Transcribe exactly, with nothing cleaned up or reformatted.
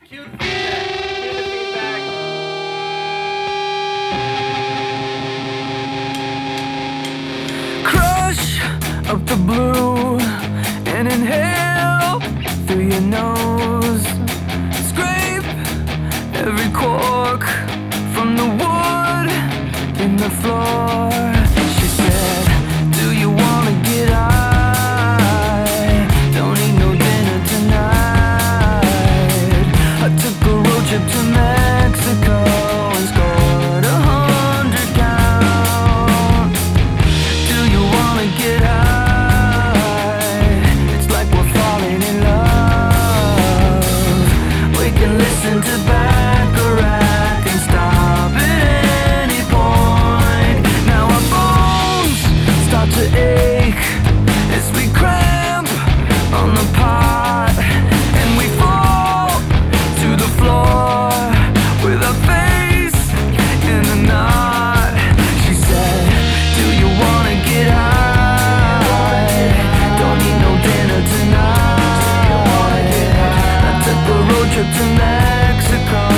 Cue the feedback. Cue the feedback. Crush up the blue and inhale through your nose. Scrape every cork from the wood in the floor. She said, do you wanna get high? Don't eat no dinner tonight. I took a road trip to Mexico and scored a hundred count. Do you wanna get high? It's like we're falling in love. We can listen to Bacharach and stop at any point. Now our bones start to ache as we cramp on the pot, and we fall to the floor with our face in a knot. She said, do you wanna get high? Don't need no dinner tonight. I took a road trip to Mexico